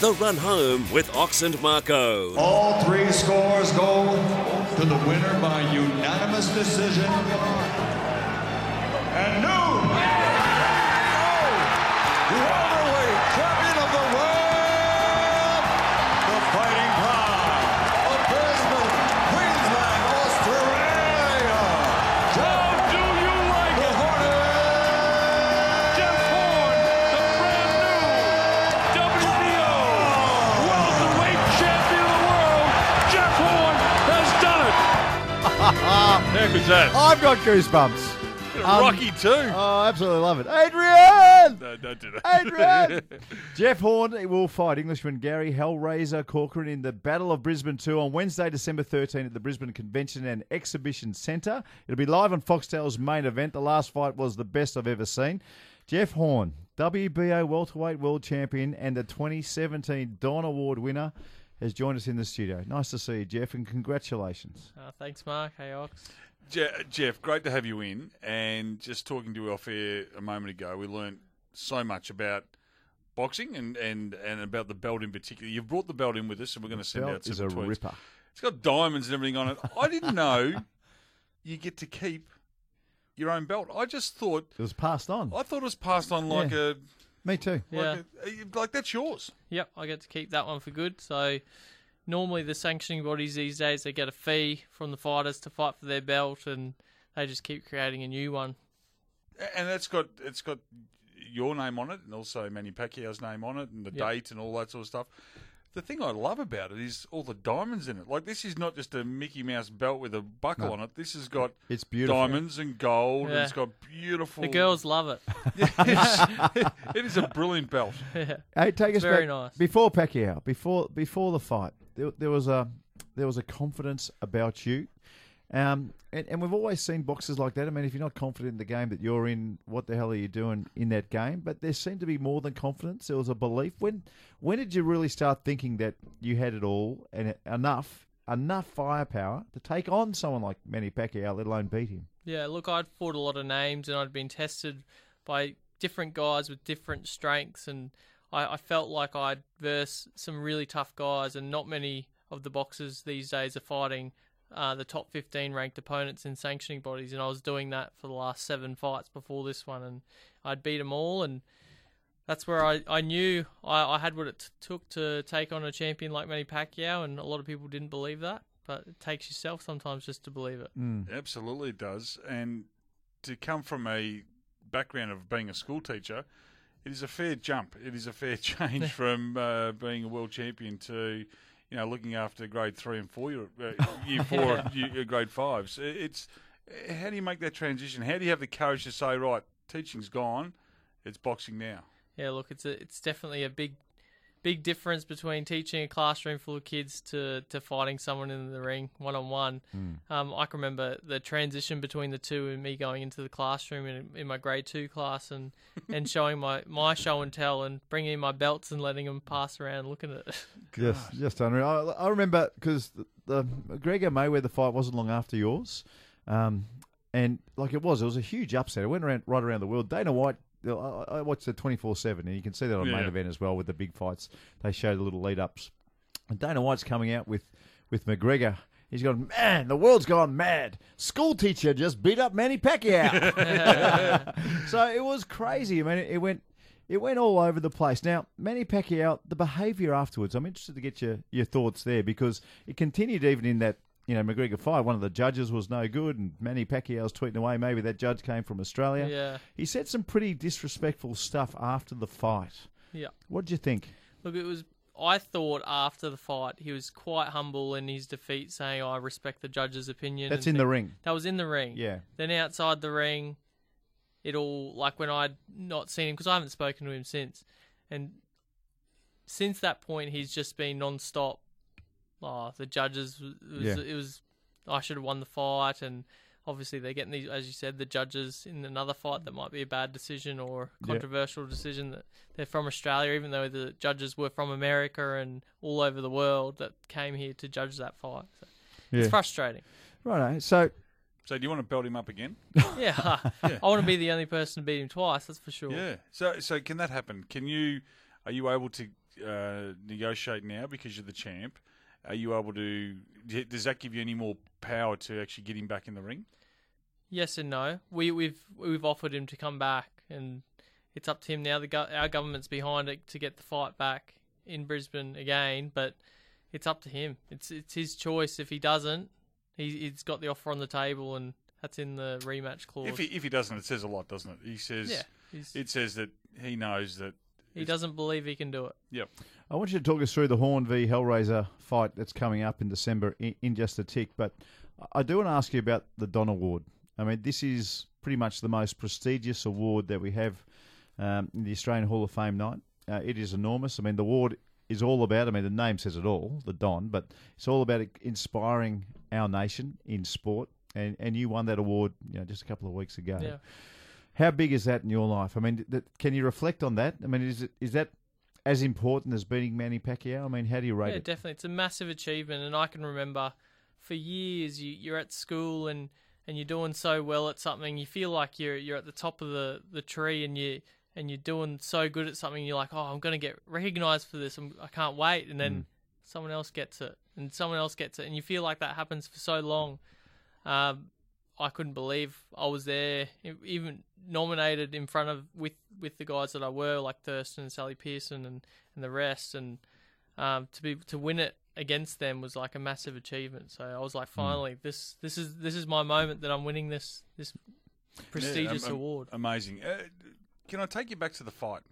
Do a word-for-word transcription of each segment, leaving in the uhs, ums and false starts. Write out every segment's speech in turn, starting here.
The Run Home with Ox and Marco. All three scores go to the winner by unanimous decision. And new welterweight champion of the world, the Fighting Pride of Brisbane, Queensland, Australia. How do you like The it? Hornet. Jeff Horn, the brand new W B O welterweight champion of the world. Jeff Horn has done it. How good's that? I've got goosebumps. Um, Rocky too. Oh, I absolutely love it. Adrian! No, don't do that. Adrian! Jeff Horn will fight Englishman Gary Hellraiser Corcoran in the Battle of Brisbane two on Wednesday, December thirteenth at the Brisbane Convention and Exhibition Centre. It'll be live on Foxtel's main event. The last fight was the best I've ever seen. Jeff Horn, W B O welterweight world champion and the twenty seventeen Don Award winner, has joined us in the studio. Nice to see you, Jeff, and congratulations. Uh, thanks, Mark. Hey, Ox. Je- Jeff, great to have you in. And just talking to you off air a moment ago, we learned so much about boxing and, and, and about the belt in particular. You've brought the belt in with us, and we're going to send Belt out is some a tweets. ripper. It's got diamonds and everything on it. I didn't know you get to keep your own belt. I just thought It was passed on. I thought it was passed on like Yeah. a Me too. Yeah. like, a, like that's yours. Yep, I get to keep that one for good. So normally the sanctioning bodies these days, they get a fee from the fighters to fight for their belt, and they just keep creating a new one. And that's got it's got your name on it, and also Manny Pacquiao's name on it, and the Yep. date and all that sort of stuff. The thing I love about it is all the diamonds in it. Like, this is not just a Mickey Mouse belt with a buckle No. on it. This has got It's beautiful. diamonds and gold, and Yeah. it's got beautiful. The girls love it. It's- it is a brilliant belt. Hey, take us very back nice. before Pacquiao, before before the fight. There, there was a there was a confidence about you, um, and, and we've always seen boxers like that. I mean, if you're not confident in the game that you're in, what the hell are you doing in that game? But there seemed to be more than confidence. There was a belief. When when did you really start thinking that you had it all and enough enough firepower to take on someone like Manny Pacquiao, let alone beat him? Yeah, look, I'd fought a lot of names, and I'd been tested by different guys with different strengths, and I, I felt like I'd versed some really tough guys, and not many of the boxers these days are fighting uh, the top fifteen ranked opponents in sanctioning bodies, and I was doing that for the last seven fights before this one, and I'd beat them all, and that's where I, I knew I, I had what it t- took to take on a champion like Manny Pacquiao, and a lot of people didn't believe that, but it takes yourself sometimes just to believe it. Absolutely it does. And to come from a background of being a school teacher, it is a fair jump. It is a fair change from uh, being a world champion to, you know, looking after grade three and four, year, uh, year four, and year, grade fives. It's how do you make that transition? How do you have the courage to say, right, teaching's gone, it's boxing now? Yeah, look, it's a, it's definitely a big, big difference between teaching a classroom full of kids to, to fighting someone in the ring one on one. Um, I can remember the transition between the two and me going into the classroom in, in my grade two class and, and showing my, my show and tell and bringing in my belts and letting them pass around looking at it. Just, just unreal. I, I remember because the, the McGregor Mayweather fight wasn't long after yours, um, and like it was, it was a huge upset. It went around right around the world. Dana White. I I watched the twenty-four seven, and you can see that on Yeah. main event as well with the big fights. They show the little lead ups, and Dana White's coming out with with McGregor. He's gone, man, the world's gone mad. School teacher just beat up Manny Pacquiao. So it was crazy. I mean, it, it went. It went all over the place. Now, Manny Pacquiao, the behaviour afterwards, I'm interested to get your, your thoughts there because it continued even in that, you know, McGregor fight. One of the judges was no good and Manny Pacquiao's tweeting away. Maybe that judge came from Australia. Yeah. He said some pretty disrespectful stuff after the fight. Yeah. What did you think? Look, it was. I thought after the fight he was quite humble in his defeat, saying, "I respect the judge's opinion." That's and in the thi- ring. That was in the ring. Yeah. Then outside the ring, it all like when I'd not seen him because I haven't spoken to him since, and since that point he's just been non-stop. Oh, the judges. It was, Yeah. it was. I should have won the fight, and obviously they're getting these, as you said, the judges in another fight that might be a bad decision or Yeah. controversial decision that they're from Australia, even though the judges were from America and all over the world that came here to judge that fight. So Yeah. It's frustrating. Right. So, So do you want to belt him up again? Yeah, I want to be the only person to beat him twice. That's for sure. Yeah. So so can that happen? Can you are you able to uh, negotiate now because you're the champ? Are you able to? Does that give you any more power to actually get him back in the ring? Yes and no. We, we've we've offered him to come back, and it's up to him now. The go- our government's behind it to get the fight back in Brisbane again, but it's up to him. It's it's his choice. If he doesn't, he, he's got the offer on the table, and that's in the rematch clause. If he if he doesn't, it says a lot, doesn't it? He says yeah, he's, it says that he knows that he doesn't believe he can do it. Yep. I want you to talk us through the Horn v Hellraiser fight that's coming up in December in, in just a tick, but I do want to ask you about the Don Award. I mean, this is pretty much the most prestigious award that we have um, in the Australian Hall of Fame night. Uh, it is enormous. I mean, the award is all about, I mean, the name says it all, the Don, but it's all about inspiring our nation in sport, and, and you won that award, you know, just a couple of weeks ago. Yeah. How big is that in your life? I mean, th- can you reflect on that? I mean, is it is that as important as beating Manny Pacquiao? I mean, how do you rate yeah, it? Yeah, definitely. It's a massive achievement, and I can remember for years you, you're at school and, and you're doing so well at something. You feel like you're you're at the top of the, the tree, and you and you're doing so good at something. You're like, oh, I'm going to get recognised for this. I'm, I can't wait. And then mm. someone else gets it, and someone else gets it, and you feel like that happens for so long. Um, I couldn't believe I was there, even nominated in front of with, with the guys that I were, like Thurston and Sally Pearson and, and the rest, and um, to be to win it against them was like a massive achievement. So I was like, finally, mm. this this is this is my moment that I'm winning this this prestigious yeah, um, award. Amazing. Uh, can I take you back to the fight?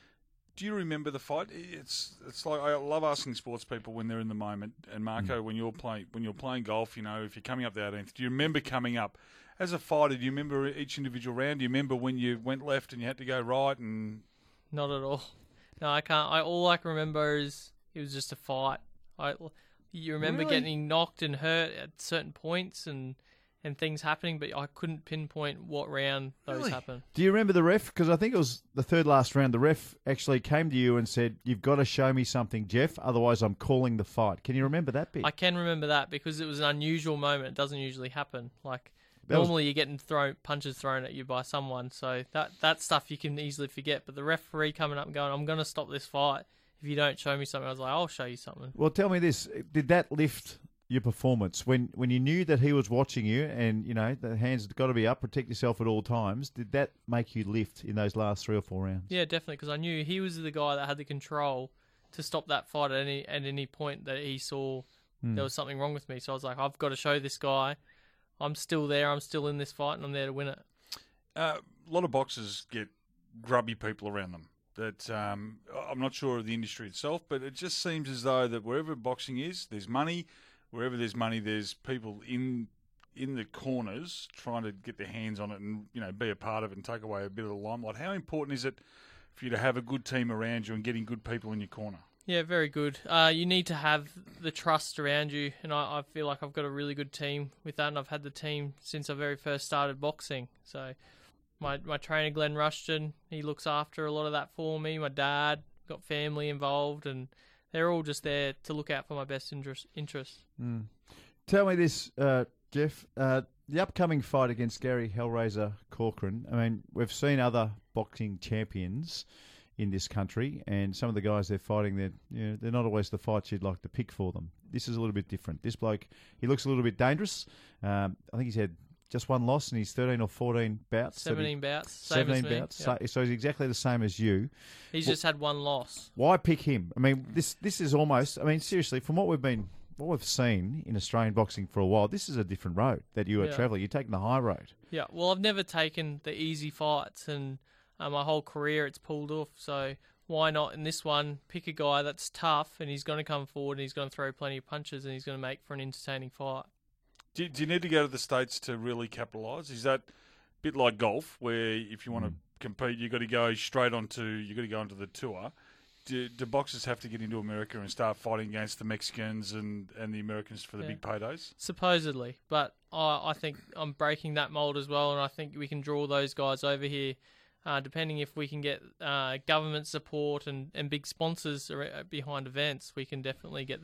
Do you remember the fight? It's it's like I love asking sports people when they're in the moment. And Marco, mm. when you're playing when you're playing golf, you know, if you're coming up the eighteenth, do you remember coming up as a fighter? Do you remember each individual round? Do you remember when you went left and you had to go right? And not at all. No, I can't. I all I can remember is it was just a fight. I you remember really? getting knocked and hurt at certain points and. and things happening, but I couldn't pinpoint what round those really? happened. Do you remember the ref? Because I think it was the third last round. The ref actually came to you and said, "You've got to show me something, Jeff, otherwise I'm calling the fight." Can you remember that bit? I can remember that because it was an unusual moment. It doesn't usually happen. Like, That was- normally you're getting thrown punches thrown at you by someone, so that, that stuff you can easily forget. But the referee coming up and going, "I'm going to stop this fight if you don't show me something," I was like, "I'll show you something." Well, tell me this. Did that lift your performance when when you knew that he was watching you and, you know, the hands have got to be up, protect yourself at all times? Did that make you lift in those last three or four rounds? Yeah, definitely, because I knew he was the guy that had the control to stop that fight at any at any point that he saw mm. there was something wrong with me. So I was like, I've got to show this guy I'm still there, I'm still in this fight, and I'm there to win it. Uh, a lot of boxers get grubby people around them. That um, I'm not sure of the industry itself, but it just seems as though that wherever boxing is, there's money. Wherever there's money, there's people in in the corners trying to get their hands on it and, you know, be a part of it and take away a bit of the limelight. How important is it for you to have a good team around you and getting good people in your corner? Yeah, very good. Uh, you need to have the trust around you, and I, I feel like I've got a really good team with that, and I've had the team since I very first started boxing. So my my trainer, Glenn Rushton, he looks after a lot of that for me. My dad, got family involved, and they're all just there to look out for my best interest, interests. Mm. Tell me this, uh, Jeff. Uh, the upcoming fight against Gary Hellraiser Corcoran. I mean, we've seen other boxing champions in this country, and some of the guys they're fighting, they're, you know, they're not always the fights you'd like to pick for them. This is a little bit different. This bloke, he looks a little bit dangerous. Um, I think he's had just one loss in his thirteen or fourteen bouts. seventeen bouts. Same seventeen as me. bouts. Yep. So, so he's exactly the same as you. He's well, just had one loss. Why pick him? I mean, this this is almost, I mean, seriously, from what we've been, what we've seen in Australian boxing for a while, this is a different road that you are Yeah. travelling. You're taking the high road. Yeah, well, I've never taken the easy fights, and uh, my whole career it's pulled off. So why not in this one pick a guy that's tough, and he's going to come forward, and he's going to throw plenty of punches, and he's going to make for an entertaining fight. Do, do you need to go to the States to really capitalise? Is that a bit like golf, where if you want to mm. compete, you've got to go straight onto, you've got to go onto the tour? Do, do boxers have to get into America and start fighting against the Mexicans and, and the Americans for the Yeah. big paydays? Supposedly, but I, I think I'm breaking that mould as well, and I think we can draw those guys over here, uh, depending if we can get uh, government support and, and big sponsors ar- behind events. We can definitely get the big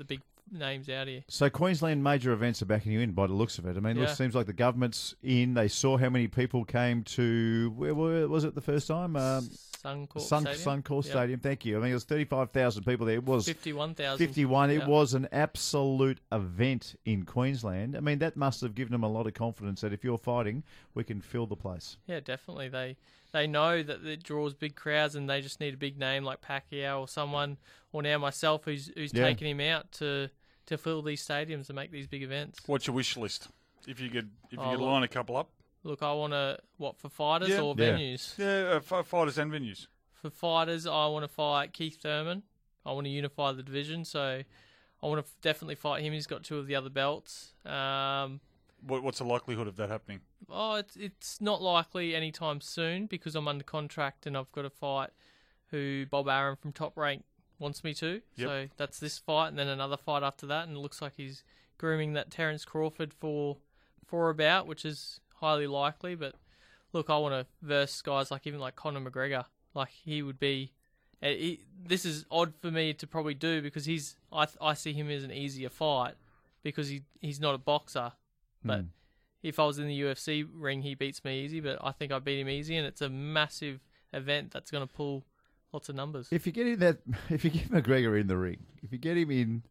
names out here. So Queensland major events are backing you in by the looks of it. I mean, Yeah. it seems like the government's in. They saw how many people came to, where were, was it the first time? Um, Suncorp Sun, Stadium. Suncorp Yep. Stadium, thank you. I mean, it was thirty-five thousand people there. It was fifty-one thousand. fifty-one. It Yeah. was an absolute event in Queensland. I mean, that must have given them a lot of confidence that if you're fighting, we can fill the place. Yeah, definitely. They they know that it draws big crowds, and they just need a big name like Pacquiao or someone, or now myself, who's who's Yeah. taking him out to to fill these stadiums and make these big events. What's your wish list? If you could, if you Oh, could look. line a couple up. Look, I want to what for fighters Yeah. or Yeah. venues. Yeah, uh, fi- fighters and venues. For fighters, I want to fight Keith Thurman. I want to unify the division, so I want to definitely fight him. He's got two of the other belts. Um, What, what's the likelihood of that happening? Oh, it's it's not likely anytime soon because I'm under contract and I've got to fight who Bob Aaron from Top Rank wants me to. Yep. So that's this fight and then another fight after that, and it looks like he's grooming that Terence Crawford for for a bout, which is highly likely. But look, I want to verse guys like even like Conor McGregor. Like he would be. uh, He, this is odd for me to probably do because he's I I see him as an easier fight because he he's not a boxer, but. Hmm. If I was in the U F C ring, he beats me easy, but I think I beat him easy, and it's a massive event that's going to pull lots of numbers. If you get in that, if you get McGregor in the ring, if you get him in,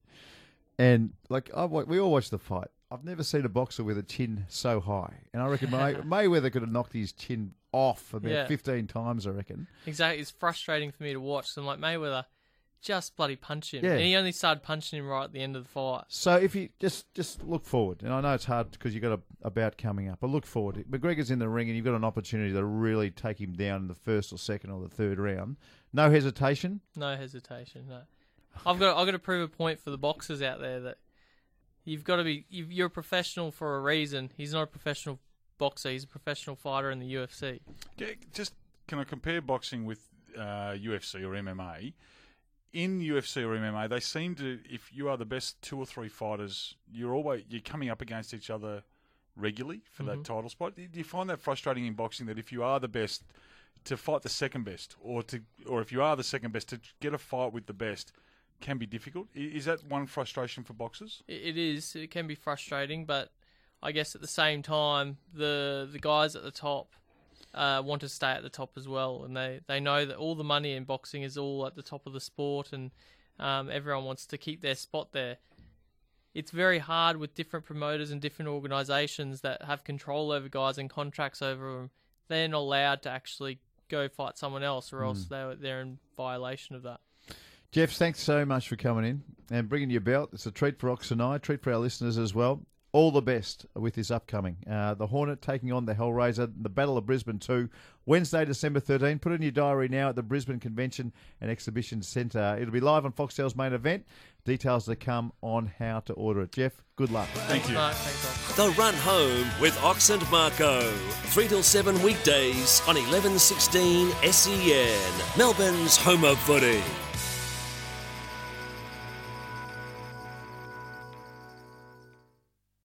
and like I, wa- we all watch the fight. I've never seen a boxer with a chin so high, and I reckon May, Mayweather could have knocked his chin off about Yeah. fifteen times. I reckon. Exactly, it's frustrating for me to watch. So I'm like, Mayweather, just bloody punch him. Yeah. And he only started punching him right at the end of the fight. So if you just just look forward, and I know it's hard because you've got a, a bout coming up, but look forward. McGregor's in the ring, and you've got an opportunity to really take him down in the first or second or the third round. No hesitation. No hesitation. No, I've got I've got to prove a point for the boxers out there that you've got to be you've, you're a professional for a reason. He's not a professional boxer. He's a professional fighter in the U F C. Yeah, just can I compare boxing with uh, U F C or M M A? In U F C or M M A, they seem to, if you are the best two or three fighters, you're always you're coming up against each other regularly for that title spot. Do you find that frustrating in boxing that if you are the best, to fight the second best, or to, or if you are the second best, to get a fight with the best can be difficult? I- Is that one frustration for boxers? It it is. It can be frustrating, but I guess at the same time, the the guys at the top uh, want to stay at the top as well, and they, they know that all the money in boxing is all at the top of the sport, and um, everyone wants to keep their spot there. It's very hard with different promoters and different organisations that have control over guys and contracts over them. They're not allowed to actually go fight someone else, or else they're, they're in violation of that. Jeff, thanks so much for coming in and bringing your belt. It's a treat for Ox and I, a treat for our listeners as well. All the best with this upcoming. Uh, the Hornet taking on the Hellraiser, the Battle of Brisbane two, Wednesday, December thirteenth. Put it in your diary now at the Brisbane Convention and Exhibition Centre. It'll be live on Foxtel's main event. Details to come on how to order it. Jeff, good luck. Thank you. Right, thanks, Ox. The Run Home with Ox and Marco. three till seven weekdays on eleven sixteen S E N. Melbourne's home of footy.